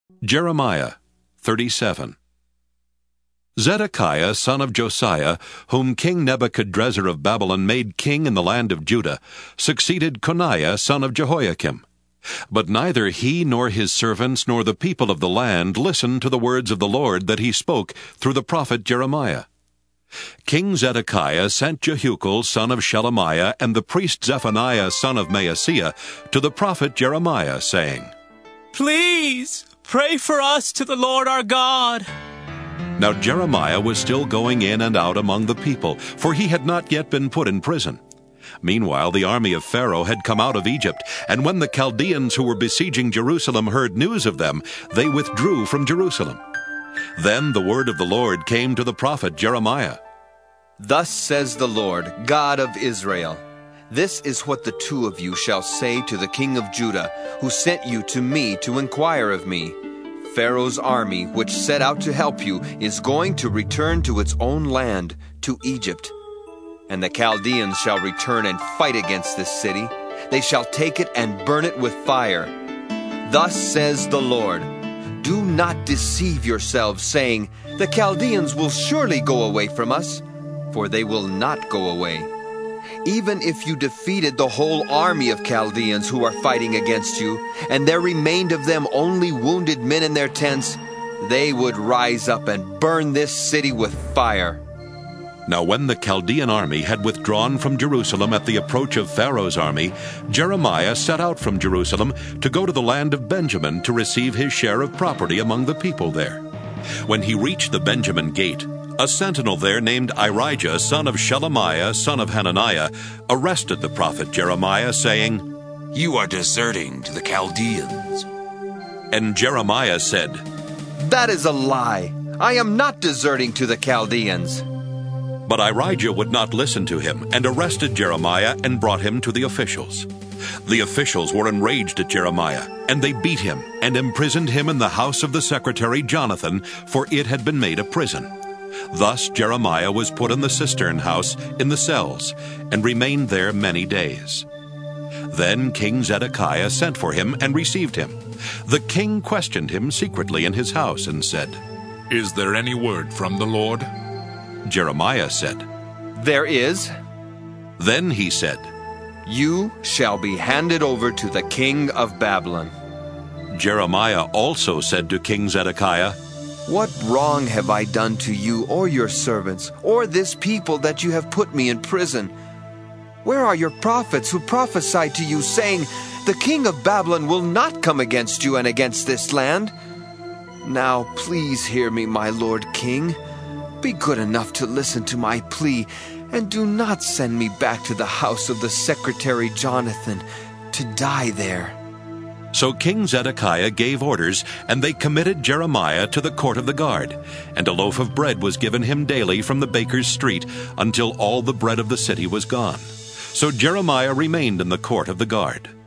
Jeremiah 37. Zedekiah son of Josiah, whom King Nebuchadrezzar of Babylon made king in the land of Judah, succeeded Coniah son of Jehoiakim. But neither he nor his servants nor the people of the land listened to the words of the Lord that he spoke through the prophet Jeremiah. King Zedekiah sent Jehucal son of Shelemiah and the priest Zephaniah son of Maaseiah to the prophet Jeremiah, saying, "Please pray for us to the Lord our God." Now Jeremiah was still going in and out among the people, for he had not yet been put in prison. Meanwhile the army of Pharaoh had come out of Egypt, and when the Chaldeans who were besieging Jerusalem heard news of them, they withdrew from Jerusalem. Then the word of the Lord came to the prophet Jeremiah. Thus says the Lord, God of Israel, this is what the two of you shall say to the king of Judah, who sent you to me to inquire of me. Pharaoh's army, which set out to help you, is going to return to its own land, to Egypt. And the Chaldeans shall return and fight against this city. They shall take it and burn it with fire. Thus says the Lord, do not deceive yourselves, saying, the Chaldeans will surely go away from us, for they will not go away. Even if you defeated the whole army of Chaldeans who are fighting against you, and there remained of them only wounded men in their tents, they would rise up and burn this city with fire. Now when the Chaldean army had withdrawn from Jerusalem at the approach of Pharaoh's army, Jeremiah set out from Jerusalem to go to the land of Benjamin to receive his share of property among the people there. When he reached the Benjamin gate, a sentinel there named Irijah, son of Shelemiah, son of Hananiah, arrested the prophet Jeremiah, saying, You are deserting to the Chaldeans. And Jeremiah said, That is a lie. I am not deserting to the Chaldeans. But Irijah would not listen to him, and arrested Jeremiah and brought him to the officials. The officials were enraged at Jeremiah, and they beat him and imprisoned him in the house of the secretary Jonathan, for it had been made a prison. Thus Jeremiah was put in the cistern house in the cells, and remained there many days. Then King Zedekiah sent for him and received him. The king questioned him secretly in his house and said, Is there any word from the Lord? Jeremiah said, There is. Then he said, You shall be handed over to the king of Babylon. Jeremiah also said to King Zedekiah, What wrong have I done to you or your servants, or this people that you have put me in prison? Where are your prophets who prophesied to you, saying, The king of Babylon will not come against you and against this land? Now please hear me, my lord king. Be good enough to listen to my plea, and do not send me back to the house of the secretary Jonathan to die there. So King Zedekiah gave orders, and they committed Jeremiah to the court of the guard, and a loaf of bread was given him daily from the baker's street, until all the bread of the city was gone. So Jeremiah remained in the court of the guard.